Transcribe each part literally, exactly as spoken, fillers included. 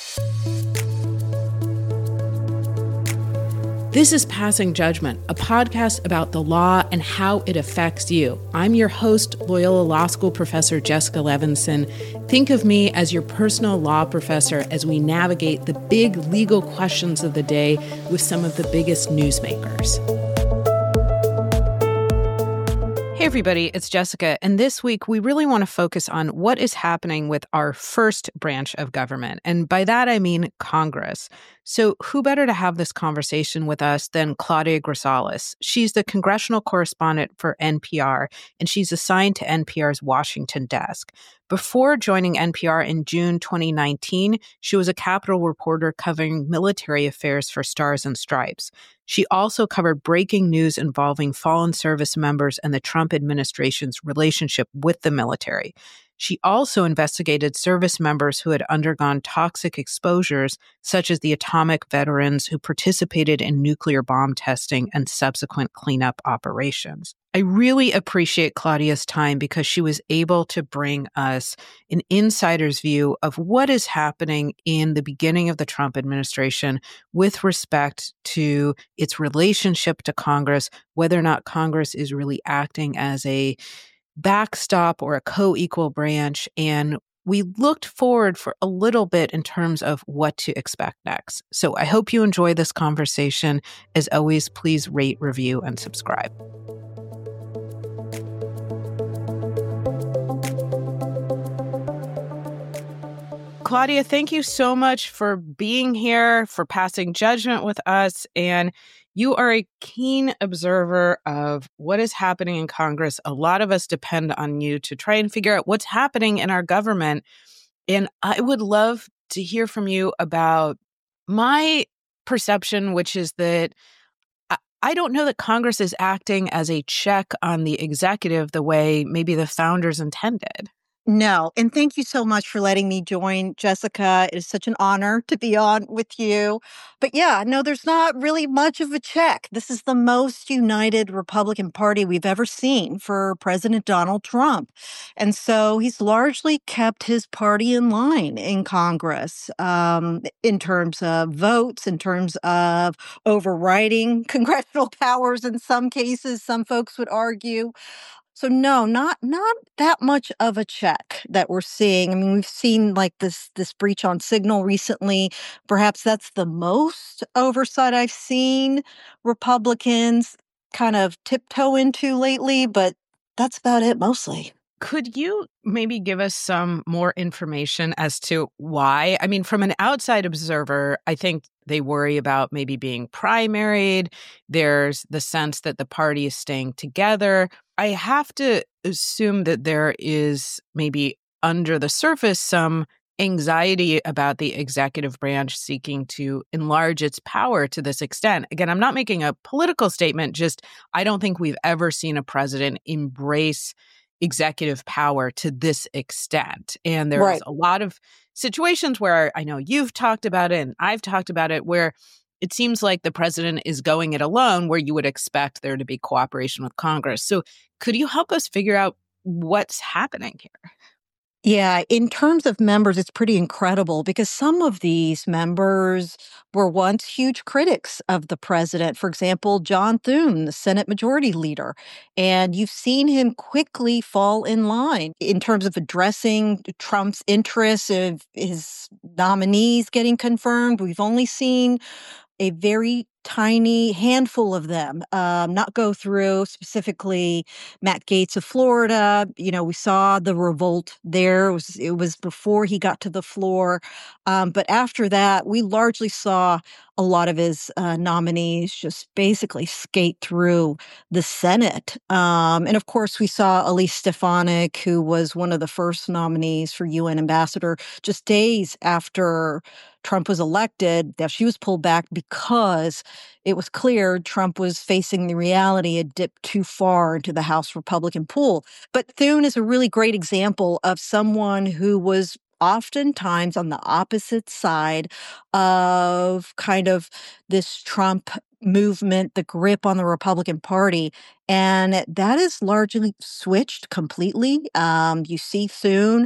This is Passing Judgment, a podcast about the law and how it affects you. I'm your host, Loyola Law School professor Jessica Levinson. Think of me as your personal law professor as we navigate the big legal questions of the day with some of the biggest newsmakers. Hey, everybody, it's Jessica. And this week, we really want to focus on what is happening with our first branch of government. And by that, I mean Congress. So who better to have this conversation with us than Claudia Grisales? She's the congressional correspondent for N P R, and she's assigned to N P R's Washington desk. Before joining N P R in June twenty nineteen, she was a Capitol reporter covering military affairs for Stars and Stripes. She also covered breaking news involving fallen service members and the Trump administration's relationship with the military. She also investigated service members who had undergone toxic exposures, such as the atomic veterans who participated in nuclear bomb testing and subsequent cleanup operations. I really appreciate Claudia's time because she was able to bring us an insider's view of what is happening in the beginning of the Trump administration with respect to its relationship to Congress, whether or not Congress is really acting as a backstop or a co-equal branch. And we looked forward for a little bit in terms of what to expect next. So I hope you enjoy this conversation. As always, please rate, review, and subscribe. Claudia, thank you so much for being here, for passing judgment with us. And you are a keen observer of what is happening in Congress. A lot of us depend on you to try and figure out what's happening in our government. And I would love to hear from you about my perception, which is that I, I don't know that Congress is acting as a check on the executive the way maybe the founders intended. No. And thank you so much for letting me join, Jessica. It is such an honor to be on with you. But yeah, no, there's not really much of a check. This is the most united Republican Party we've ever seen for President Donald Trump. And so he's largely kept his party in line in Congress um, in terms of votes, in terms of overriding congressional powers in some cases, some folks would argue. So no, not not that much of a check that we're seeing. I mean, we've seen like this this breach on Signal recently. Perhaps that's the most oversight I've seen Republicans kind of tiptoe into lately, but that's about it mostly. Could you maybe give us some more information as to why? I mean, from an outside observer, I think they worry about maybe being primaried. There's the sense that the party is staying together. I have to assume that there is maybe under the surface some anxiety about the executive branch seeking to enlarge its power to this extent. Again, I'm not making a political statement, just I don't think we've ever seen a president embrace executive power to this extent. And there's Right. a lot of situations where I know you've talked about it and I've talked about it where it seems like the president is going it alone, where you would expect there to be cooperation with Congress. So could you help us figure out what's happening here? Yeah, in terms of members, it's pretty incredible because some of these members were once huge critics of the president. For example, John Thune, the Senate Majority Leader. And you've seen him quickly fall in line in terms of addressing Trump's interests of his nominees getting confirmed. We've only seen a very tiny handful of them um, not go through, specifically Matt Gaetz of Florida. You know, we saw the revolt there. It was, it was before he got to the floor. Um, but after that, we largely saw a lot of his uh, nominees just basically skate through the Senate. Um, and of course, we saw Elise Stefanik, who was one of the first nominees for U N ambassador, just days after Trump was elected, that she was pulled back because it was clear Trump was facing the reality it dipped too far into the House Republican pool. But Thune is a really great example of someone who was oftentimes on the opposite side of kind of this Trump movement, the grip on the Republican Party. And that is largely switched completely. Um, you see Thune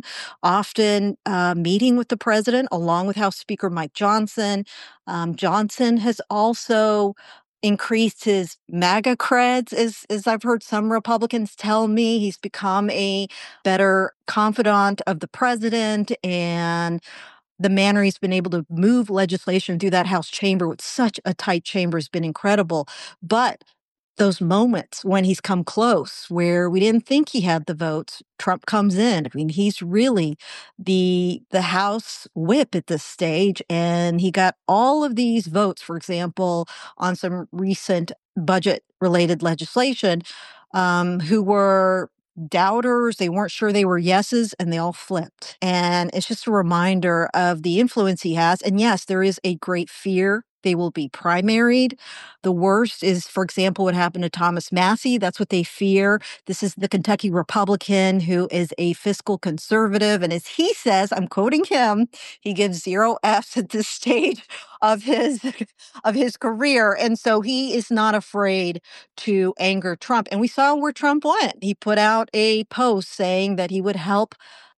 often uh, meeting with the president, along with House Speaker Mike Johnson. Um, Johnson has also increased his MAGA creds, as, as I've heard some Republicans tell me. He's become a better confidant of the president, and the manner he's been able to move legislation through that House chamber with such a tight chamber has been incredible. But those moments when he's come close, where we didn't think he had the votes, Trump comes in. I mean, he's really the the House whip at this stage, and he got all of these votes, for example, on some recent budget-related legislation, um, who were doubters. They weren't sure they were yeses, and they all flipped. And it's just a reminder of the influence he has. And yes, there is a great fear they will be primaried. The worst is, for example, what happened to Thomas Massie. That's what they fear. This is the Kentucky Republican who is a fiscal conservative. And as he says, I'm quoting him, he gives zero Fs at this stage of his of his career. And so he is not afraid to anger Trump. And we saw where Trump went. He put out a post saying that he would help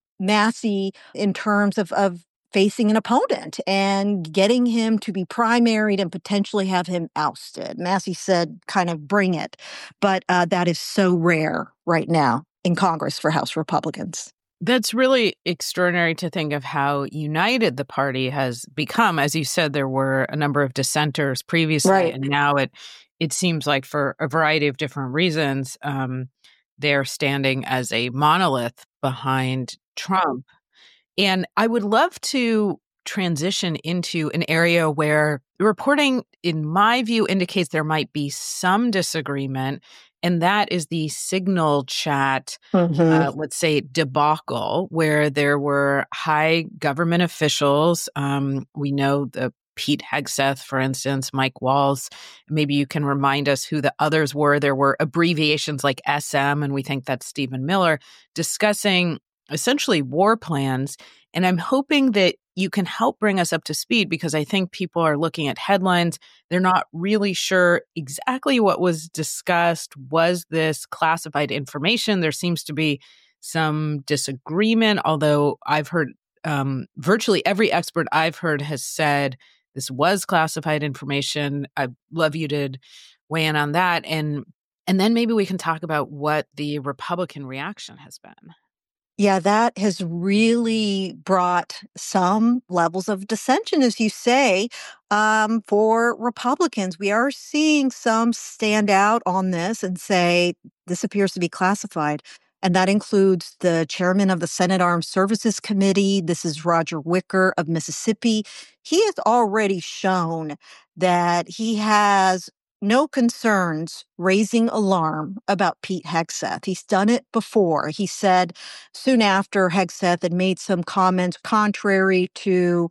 Massie in terms of, of facing an opponent and getting him to be primaried and potentially have him ousted. Massie said, kind of bring it. But uh, that is so rare right now in Congress for House Republicans. That's really extraordinary to think of how united the party has become. As you said, there were a number of dissenters previously, right. and now it it seems like for a variety of different reasons, um, they're standing as a monolith behind Trump. And I would love to transition into an area where the reporting, in my view, indicates there might be some disagreement, and that is the Signal chat, mm-hmm. uh, let's say, debacle, where there were high government officials. Um, we know the Pete Hegseth, for instance, Mike Waltz. Maybe you can remind us who the others were. There were abbreviations like S M, and we think that's Stephen Miller, discussing essentially war plans. And I'm hoping that you can help bring us up to speed, because I think people are looking at headlines. They're not really sure exactly what was discussed. Was this classified information? There seems to be some disagreement, although I've heard um, virtually every expert I've heard has said this was classified information. I'd love you to weigh in on that. And, and then maybe we can talk about what the Republican reaction has been. Yeah, that has really brought some levels of dissension, as you say, um, for Republicans. We are seeing some stand out on this and say this appears to be classified. And that includes the chairman of the Senate Armed Services Committee. This is Roger Wicker of Mississippi. He has already shown that he has no concerns raising alarm about Pete Hegseth. He's done it before. He said soon after Hegseth had made some comments contrary to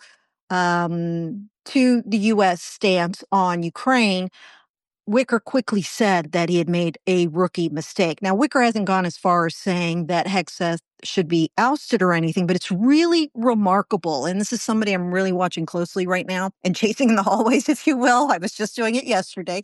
um, to the U S stance on Ukraine, Wicker quickly said that he had made a rookie mistake. Now, Wicker hasn't gone as far as saying that Hegseth should be ousted or anything, but it's really remarkable. And this is somebody I'm really watching closely right now and chasing in the hallways, if you will. I was just doing it yesterday.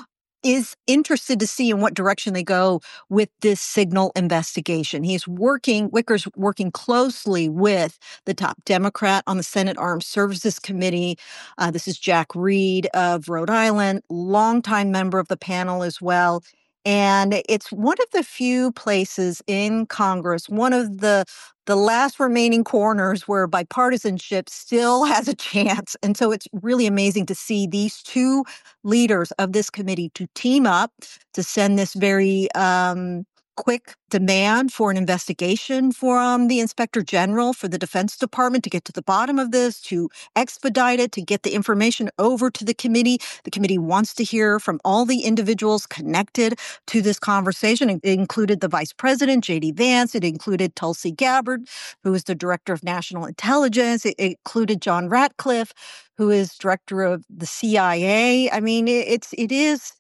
Is interested to see in what direction they go with this Signal investigation. He's working, Wicker's working closely with the top Democrat on the Senate Armed Services Committee. Uh, this is Jack Reed of Rhode Island, longtime member of the panel as well. And it's one of the few places in Congress, one of the the last remaining corners where bipartisanship still has a chance. And so it's really amazing to see these two leaders of this committee to team up to send this very um, quick demand for an investigation from the Inspector General for the Defense Department to get to the bottom of this, to expedite it, to get the information over to the committee. The committee wants to hear from all the individuals connected to this conversation. It included the Vice President, J D Vance. It included Tulsi Gabbard, who is the Director of National Intelligence. It included John Ratcliffe, who is Director of the C I A. I mean, it's, it is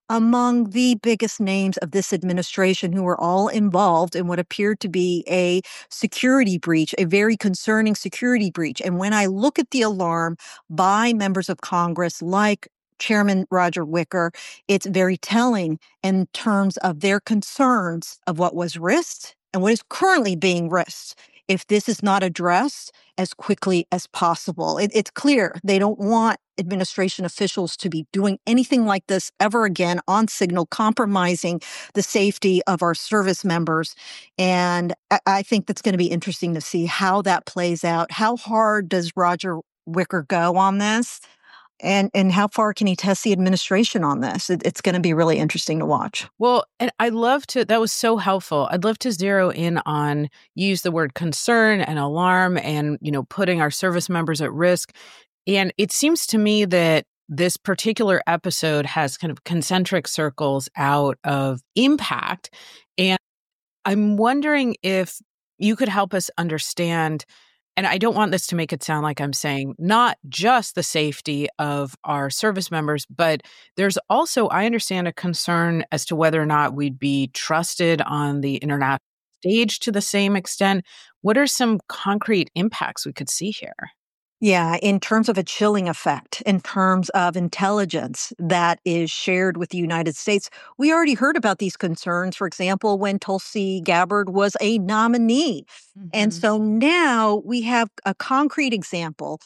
among the biggest names of this administration who were all involved in what appeared to be a security breach, a very concerning security breach. And when I look at the alarm by members of Congress like Chairman Roger Wicker, it's very telling in terms of their concerns of what was risked and what is currently being risked if this is not addressed as quickly as possible. It, it's clear they don't want administration officials to be doing anything like this ever again on Signal, compromising the safety of our service members. And I, I think that's going to be interesting to see how that plays out. How hard does Roger Wicker go on this? And and how far can he test the administration on this? It, it's going to be really interesting to watch. Well, and I love to, that was so helpful. I'd love to zero in on, use the word concern and alarm and, you know, putting our service members at risk. And it seems to me that this particular episode has kind of concentric circles out of impact. And I'm wondering if you could help us understand, and I don't want this to make it sound like I'm saying not just the safety of our service members, but there's also, I understand, a concern as to whether or not we'd be trusted on the international stage to the same extent. What are some concrete impacts we could see here? Yeah, in terms of a chilling effect, in terms of intelligence that is shared with the United States, we already heard about these concerns, for example, when Tulsi Gabbard was a nominee. Mm-hmm. And so now we have a concrete example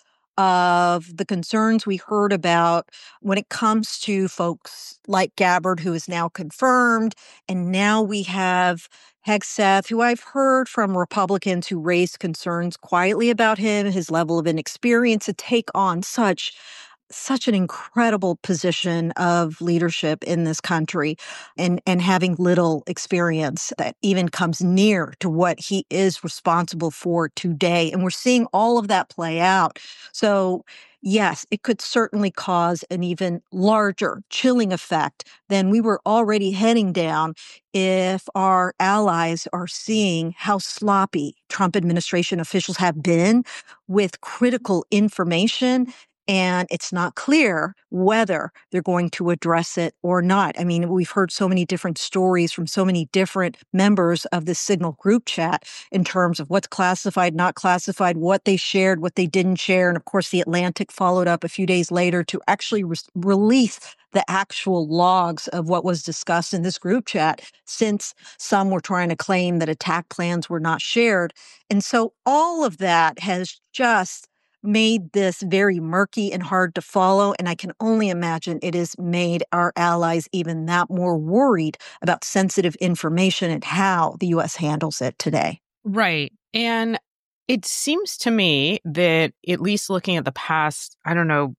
of the concerns we heard about when it comes to folks like Gabbard, who is now confirmed. And now we have Hegseth, who I've heard from Republicans who raised concerns quietly about him, his level of inexperience to take on such such an incredible position of leadership in this country, and, and having little experience that even comes near to what he is responsible for today. And we're seeing all of that play out. So yes, it could certainly cause an even larger chilling effect than we were already heading down if our allies are seeing how sloppy Trump administration officials have been with critical information. And it's not clear whether they're going to address it or not. I mean, we've heard so many different stories from so many different members of this Signal group chat in terms of what's classified, not classified, what they shared, what they didn't share. And of course, The Atlantic followed up a few days later to actually re- release the actual logs of what was discussed in this group chat, since some were trying to claim that attack plans were not shared. And so all of that has just made this very murky and hard to follow. And I can only imagine it has made our allies even that more worried about sensitive information and how the U S handles it today. Right. And it seems to me that, at least looking at the past, I don't know,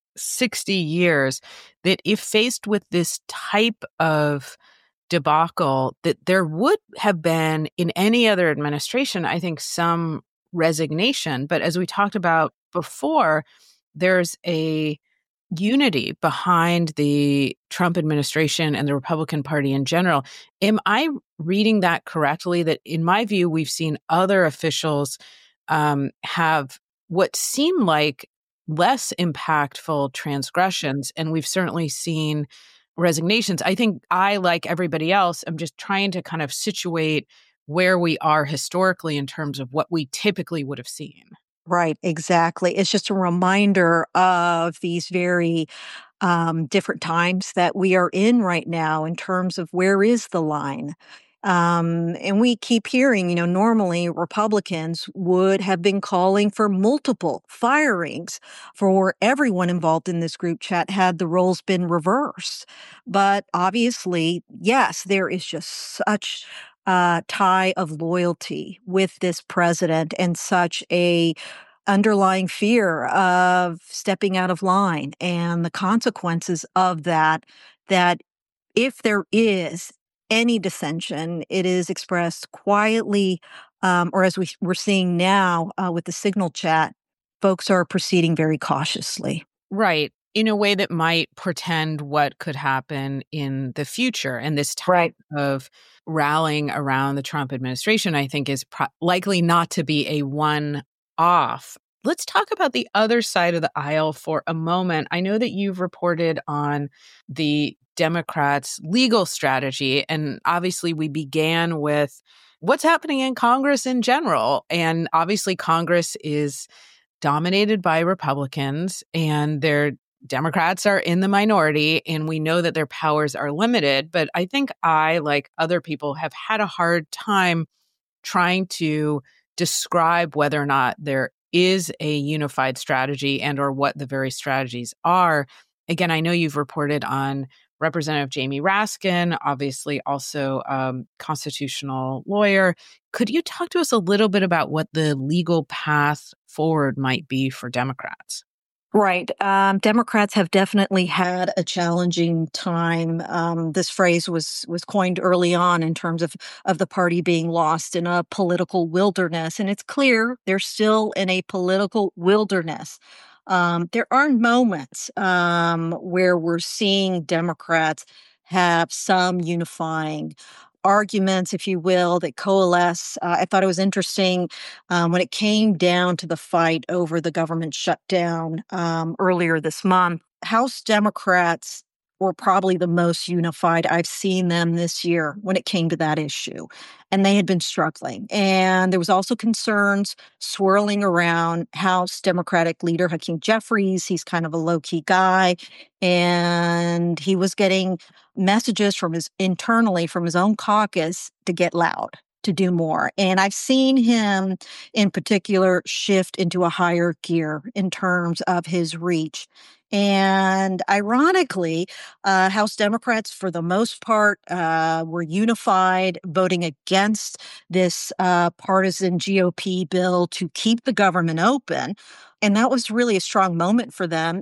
sixty years, that if faced with this type of debacle, that there would have been in any other administration, I think, some resignation. But as we talked about before, there's a unity behind the Trump administration and the Republican Party in general. Am I reading that correctly? That, in my view, we've seen other officials um, have what seem like less impactful transgressions, and we've certainly seen resignations. I think I, like everybody else, am just trying to kind of situate where we are historically in terms of what we typically would have seen. Right, exactly. It's just a reminder of these very um, different times that we are in right now in terms of where is the line. Um, and we keep hearing, you know, normally Republicans would have been calling for multiple firings for everyone involved in this group chat had the roles been reversed. But obviously, yes, there is just such uh, tie of loyalty with this president and such a underlying fear of stepping out of line and the consequences of that, that if there is any dissension, it is expressed quietly, um, or as we, we're seeing now uh, with the Signal chat, folks are proceeding very cautiously. Right. In a way that might portend what could happen in the future. And this type right. of rallying around the Trump administration, I think, is pro- likely not to be a one-off. Let's talk about the other side of the aisle for a moment. I know that you've reported on the Democrats' legal strategy, and obviously we began with what's happening in Congress in general. And obviously Congress is dominated by Republicans, and their Democrats are in the minority, and we know that their powers are limited. But I think I, like other people, have had a hard time trying to describe whether or not there is a unified strategy and or what the very strategies are. Again, I know you've reported on Representative Jamie Raskin, obviously also um, constitutional lawyer. Could you talk to us a little bit about what the legal path forward might be for Democrats? Right. Um, Democrats have definitely had a challenging time. Um, this phrase was was coined early on in terms of of the party being lost in a political wilderness, and it's clear they're still in a political wilderness. Um, there are moments um, where we're seeing Democrats have some unifying arguments, if you will, that coalesce. Uh, I thought it was interesting um, when it came down to the fight over the government shutdown um, earlier this month. House Democrats were probably the most unified I've seen them this year when it came to that issue. And they had been struggling. And there was also concerns swirling around House Democratic leader Hakeem Jeffries. He's kind of a low-key guy. And he was getting messages from his internally from his own caucus to get loud, to do more. And I've seen him in particular shift into a higher gear in terms of his reach. And ironically, uh, House Democrats, for the most part, uh, were unified, voting against this uh, partisan G O P bill to keep the government open. And that was really a strong moment for them.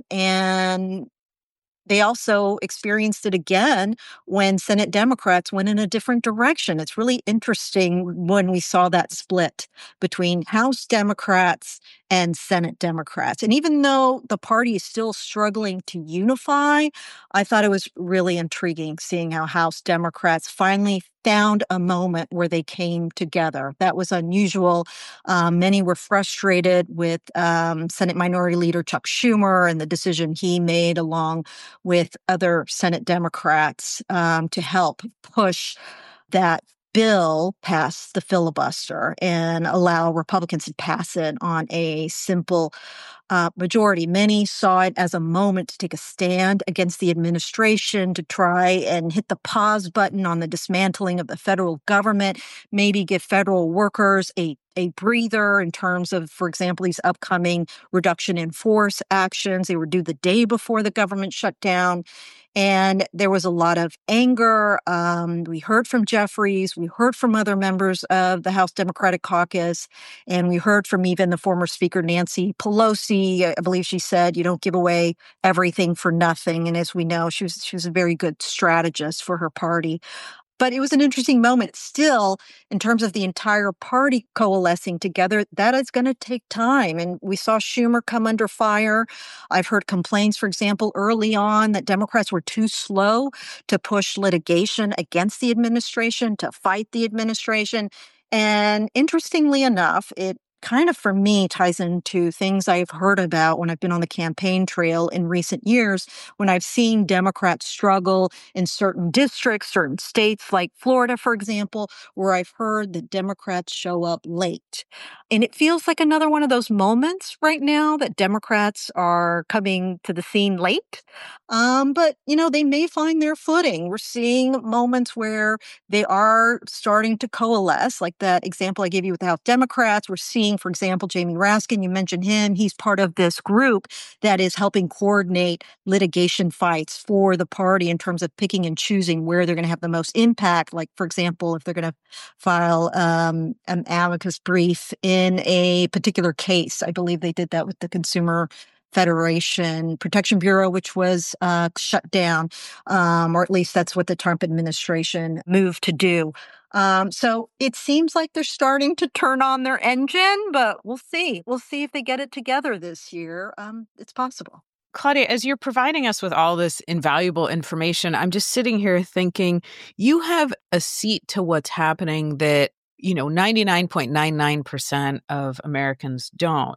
And they also experienced it again when Senate Democrats went in a different direction. It's really interesting when we saw that split between House Democrats and Senate Democrats. And even though the party is still struggling to unify, I thought it was really intriguing seeing how House Democrats finally found a moment where they came together. That was unusual. Um, many were frustrated with um, Senate Minority Leader Chuck Schumer and the decision he made along with other Senate Democrats um, to help push that bill past the filibuster and allow Republicans to pass it on a simple uh, majority. Many saw it as a moment to take a stand against the administration, to try and hit the pause button on the dismantling of the federal government, maybe give federal workers a a breather in terms of, for example, these upcoming reduction in force actions. They were due the day before the government shut down. And there was a lot of anger. Um, we heard from Jeffries. We heard from other members of the House Democratic Caucus. And we heard from even the former Speaker, Nancy Pelosi. I believe she said, you don't give away everything for nothing. And as we know, she was, she was a very good strategist for her party. But it was an interesting moment. Still, in terms of the entire party coalescing together, that is going to take time. And we saw Schumer come under fire. I've heard complaints, for example, early on that Democrats were too slow to push litigation against the administration, to fight the administration. And interestingly enough, it kind of, for me, ties into things I've heard about when I've been on the campaign trail in recent years, when I've seen Democrats struggle in certain districts, certain states like Florida, for example, where I've heard that Democrats show up late. And it feels like another one of those moments right now that Democrats are coming to the scene late. Um, but, you know, they may find their footing. We're seeing moments where they are starting to coalesce, like that example I gave you with the House Democrats. We're seeing, for example, Jamie Raskin, you mentioned him. He's part of this group that is helping coordinate litigation fights for the party in terms of picking and choosing where they're going to have the most impact. Like, for example, if they're going to file um, an amicus brief in a particular case. I believe they did that with the Consumer Federation Protection Bureau, which was uh, shut down, um, or at least that's what the Trump administration moved to do. Um, so it seems like they're starting to turn on their engine, but we'll see. We'll see if they get it together this year. Um, it's possible. Claudia, as you're providing us with all this invaluable information, I'm just sitting here thinking you have a seat to what's happening that, you know, ninety-nine point nine nine percent of Americans don't.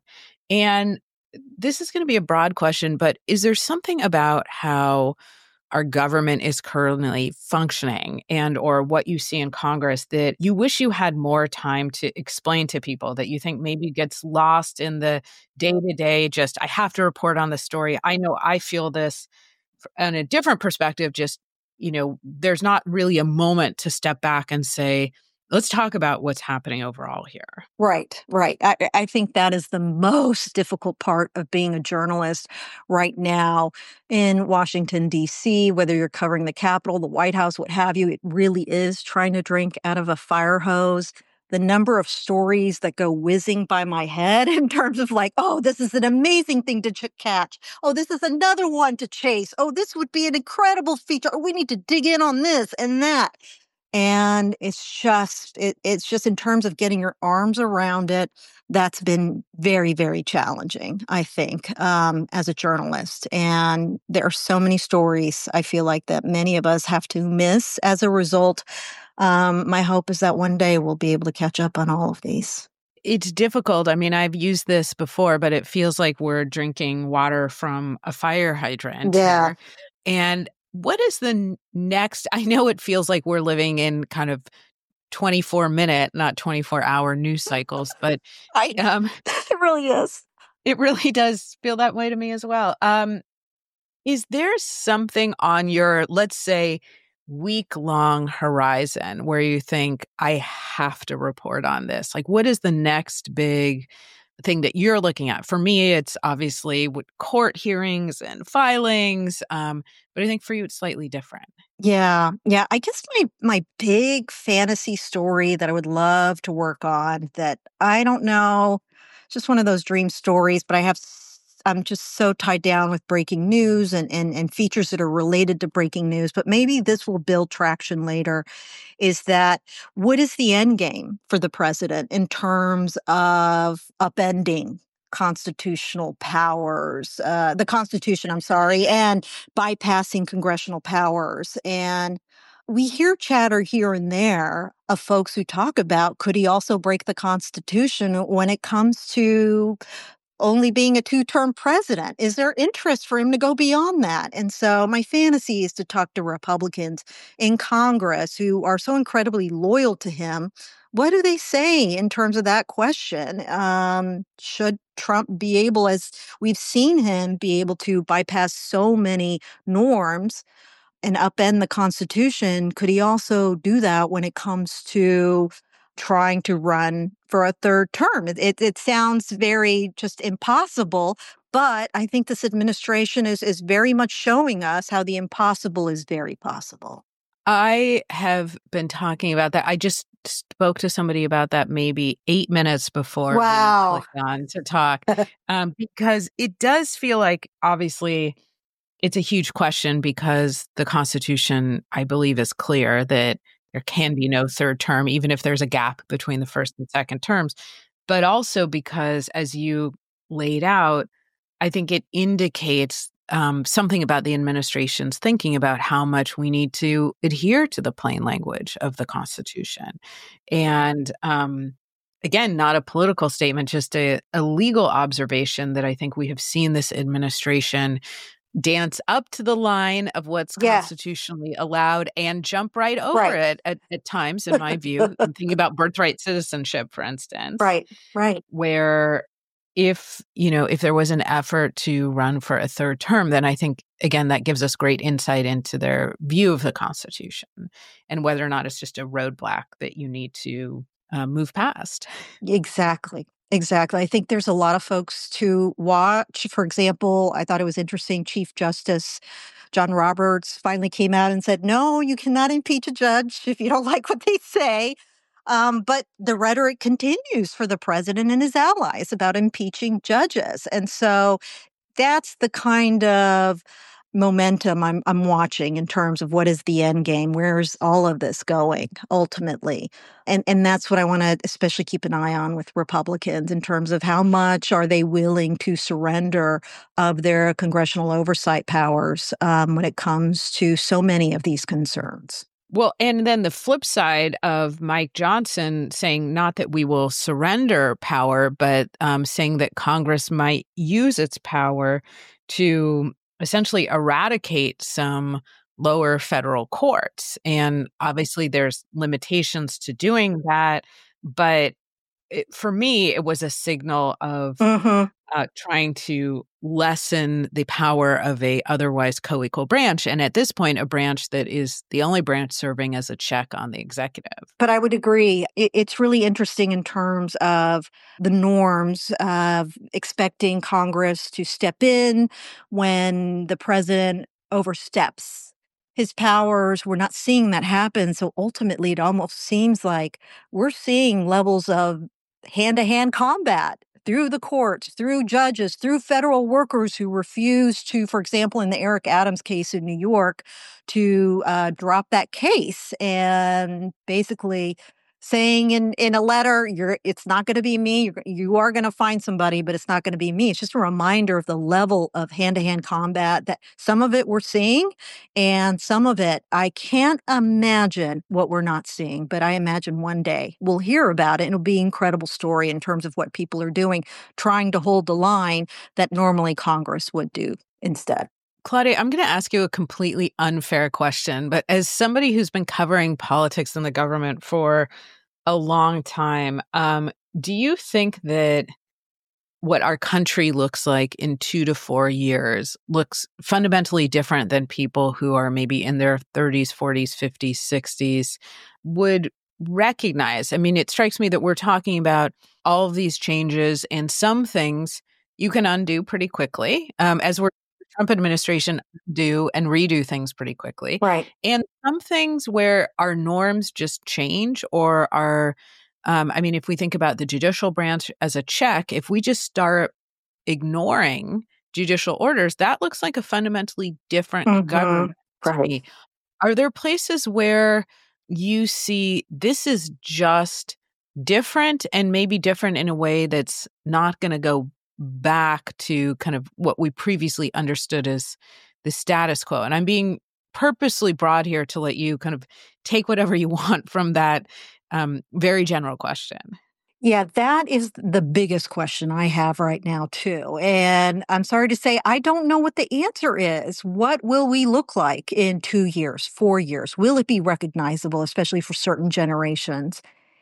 And this is going to be a broad question, but is there something about how our government is currently functioning and or what you see in Congress that you wish you had more time to explain to people, that you think maybe gets lost in the day-to-day, just I have to report on the story. I know I feel this on a different perspective, just, you know, there's not really a moment to step back and say, let's talk about what's happening overall here. Right, right. I, I think that is the most difficult part of being a journalist right now in Washington, D C, whether you're covering the Capitol, the White House, what have you. It really is trying to drink out of a fire hose. The number of stories that go whizzing by my head in terms of like, oh, this is an amazing thing to ch- catch. Oh, this is another one to chase. Oh, this would be an incredible feature. Oh, we need to dig in on this and that. And it's just, it, it's just in terms of getting your arms around it, that's been very, very challenging, I think, um, as a journalist. And there are so many stories, I feel like, that many of us have to miss as a result. Um, my hope is that one day we'll be able to catch up on all of these. It's difficult. I mean, I've used this before, but it feels like we're drinking water from a fire hydrant Yeah. here. And what is the n- next? I know it feels like we're living in kind of twenty-four minute, not twenty-four hour news cycles, but I, um, it really is. it really does feel that way to me as well. Um, is there something on your, let's say, week long horizon where you think, I have to report on this? Like, what is the next big thing that you're looking at? For me, it's obviously with court hearings and filings, um, but I think for you, it's slightly different. Yeah, yeah. I guess my my big fantasy story that I would love to work on, that I don't know, just one of those dream stories, but I have s- I'm just so tied down with breaking news and and and features that are related to breaking news, but maybe this will build traction later, is that what is the end game for the president in terms of upending constitutional powers, uh, the Constitution, I'm sorry, and bypassing congressional powers. And we hear chatter here and there of folks who talk about, could he also break the Constitution when it comes to only being a two-term president? Is there interest for him to go beyond that? And so my fantasy is to talk to Republicans in Congress who are so incredibly loyal to him. What do they say in terms of that question? Um, should Trump be able, as we've seen him, be able to bypass so many norms and upend the Constitution? Could he also do that when it comes to trying to run for a third term? It, it, it sounds very just impossible, but I think this administration is is very much showing us how the impossible is very possible. I have been talking about that. I just spoke to somebody about that maybe eight minutes before we Wow. clicked on to talk, um, because it does feel like, obviously, it's a huge question because the Constitution, I believe, is clear that there can be no third term, even if there's a gap between the first and second terms. But also because, as you laid out, I think it indicates um, something about the administration's thinking about how much we need to adhere to the plain language of the Constitution. And um, again, not a political statement, just a, a legal observation that I think we have seen this administration dance up to the line of what's Yeah. constitutionally allowed and jump right over Right. it at, at times, in my view. I'm thinking about birthright citizenship, for instance, Right. Right. where if, you know, if there was an effort to run for a third term, then I think, again, that gives us great insight into their view of the Constitution and whether or not it's just a roadblock that you need to uh, move past. Exactly. Exactly. I think there's a lot of folks to watch. For example, I thought it was interesting, Chief Justice John Roberts finally came out and said, no, you cannot impeach a judge if you don't like what they say. Um, but the rhetoric continues for the president and his allies about impeaching judges. And so that's the kind of momentum I'm I'm watching in terms of what is the end game? Where's all of this going ultimately? And and that's what I want to especially keep an eye on with Republicans in terms of how much are they willing to surrender of their congressional oversight powers um, when it comes to so many of these concerns. Well, and then the flip side of Mike Johnson saying not that we will surrender power, but um, saying that Congress might use its power to essentially eradicate some lower federal courts. And obviously, there's limitations to doing that. But it, for me, it was a signal of Mm-hmm. uh, trying to lessen the power of a otherwise co-equal branch. And at this point, a branch that is the only branch serving as a check on the executive. But I would agree. It, it's really interesting in terms of the norms of expecting Congress to step in when the president oversteps his powers. We're not seeing that happen. So ultimately, it almost seems like we're seeing levels of hand-to-hand combat through the courts, through judges, through federal workers who refuse to, for example, in the Eric Adams case in New York, to uh, drop that case and basically saying in, in a letter, "You're it's not going to be me. You're, you are going to find somebody, but it's not going to be me." It's just a reminder of the level of hand-to-hand combat that some of it we're seeing, and some of it I can't imagine what we're not seeing. But I imagine one day we'll hear about it, and it'll be an incredible story in terms of what people are doing, trying to hold the line that normally Congress would do instead. Claudia, I'm going to ask you a completely unfair question, but as somebody who's been covering politics and the government for a long time, um, do you think that what our country looks like in two to four years looks fundamentally different than people who are maybe in their thirties, forties, fifties, sixties would recognize? I mean, it strikes me that we're talking about all of these changes, and some things you can undo pretty quickly, um, as we're Trump administration do and redo things pretty quickly. Right. And some things where our norms just change or are, um, I mean, if we think about the judicial branch as a check, if we just start ignoring judicial orders, that looks like a fundamentally different Mm-hmm. government to Right. me. Are there places where you see this is just different and maybe different in a way that's not going to go back to kind of what we previously understood as the status quo? And I'm being purposely broad here to let you kind of take whatever you want from that um, very general question. Yeah, that is the biggest question I have right now, too. And I'm sorry to say, I don't know what the answer is. What will we look like in two years, four years? Will it be recognizable, especially for certain generations?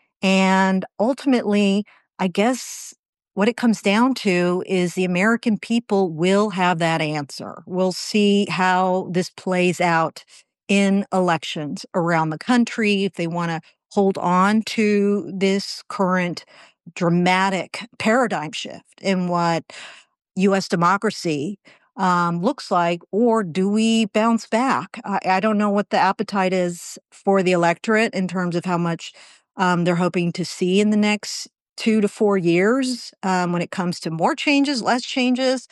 And ultimately, I guess what it comes down to is the American people will have that answer. We'll see how this plays out in elections around the country, if they want to hold on to this current dramatic paradigm shift in what U S democracy um, looks like, or do we bounce back? I, I don't know what the appetite is for the electorate in terms of how much um, they're hoping to see in the next two to four years um, when it comes to more changes, less changes.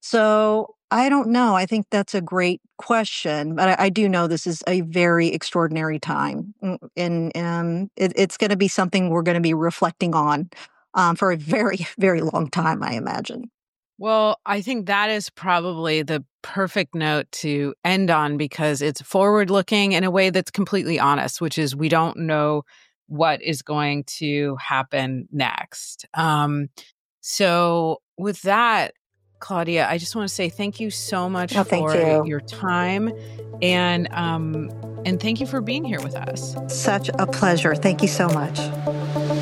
So I don't know. I think that's a great question, but I, I do know this is a very extraordinary time, mm, and um, it, it's going to be something we're going to be reflecting on um, for a very, very long time, I imagine. Well, I think that is probably the perfect note to end on because it's forward looking in a way that's completely honest, which is we don't know what is going to happen next. Um, so with that, Claudia, I just want to say thank you so much Oh, thank for you. your time and um, and thank you for being here with us. Such a pleasure. Thank you so much.